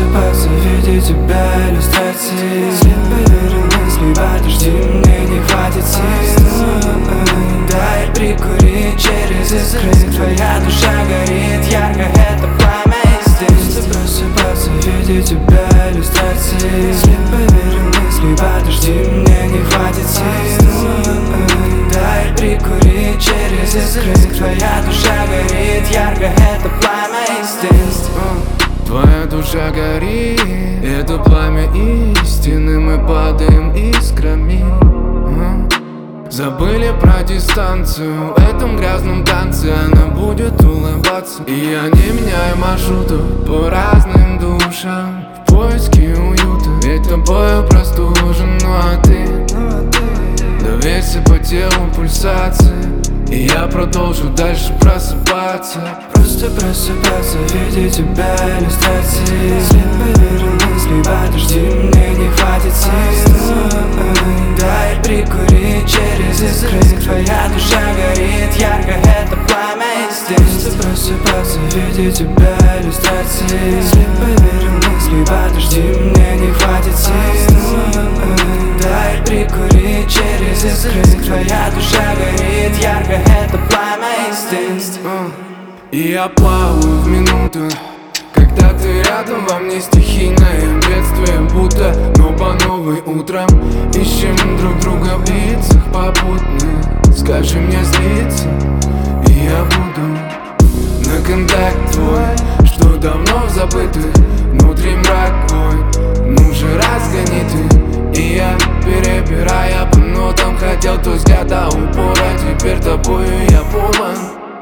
просыпаться, видеть тебя иллюстрации. След поверен мысли, подожди, мне не хватит сил. Дай прикурить через искры. Твоя душа горит ярко, это пламя истин. Просыпаться, видеть тебя иллюстрации. След поверен мысли, подожди, мне не хватит сил. Дай прикурить через искры. Твоя душа горит ярко, это пламя истин. Твоя душа горит, это пламя истины. Мы падаем искрами. Забыли про дистанцию в этом грязном танце. Она будет улыбаться, и я не меняю маршрутов по разным душам в поиске уюта. Ведь тобою простужен, ну а ты доверься по телу пульсации, и я продолжу дальше просыпаться. Просто просыпаться, видеть тебя иллюстрации. След поверен мысли, подожди, мне не хватит сил. Дай прикурить через искры. Твоя душа горит ярко, это пламя истин. Просыпаться, видеть тебя иллюстрации. След поверен мысли, подожди, мне не хватит сил. Дай прикурить через искры. Твоя душа горит ярко, это пламя истин. И я плаваю в минутах, когда ты рядом, во мне стихийное бедствие. Будто, но по новой утрам ищем друг друга в лицах попутно. Скажи мне злиться, и я буду на контакт твой, что давно забытый. Внутри мрак твой, ну же разгони ты. И я, перебирая по нотам, хотел твой взгляд до упора. Теперь тобою я полон.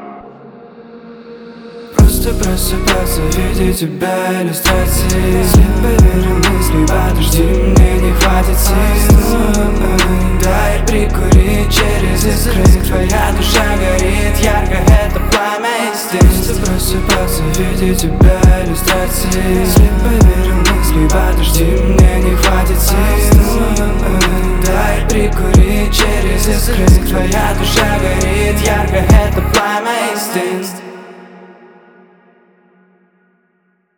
Просто просыпаться, видеть тебя иллюстрации. След поверен мысли, подожди, мне не хватит сил. Дай прикурить через искры. Твоя душа горит ярко, это пламя истин. Просыпаться, видеть тебя иллюстрации. След поверен мысли, подожди, мне не хватит сил. Дай прикурить через искры. Твоя душа горит ярко, это пламя истин.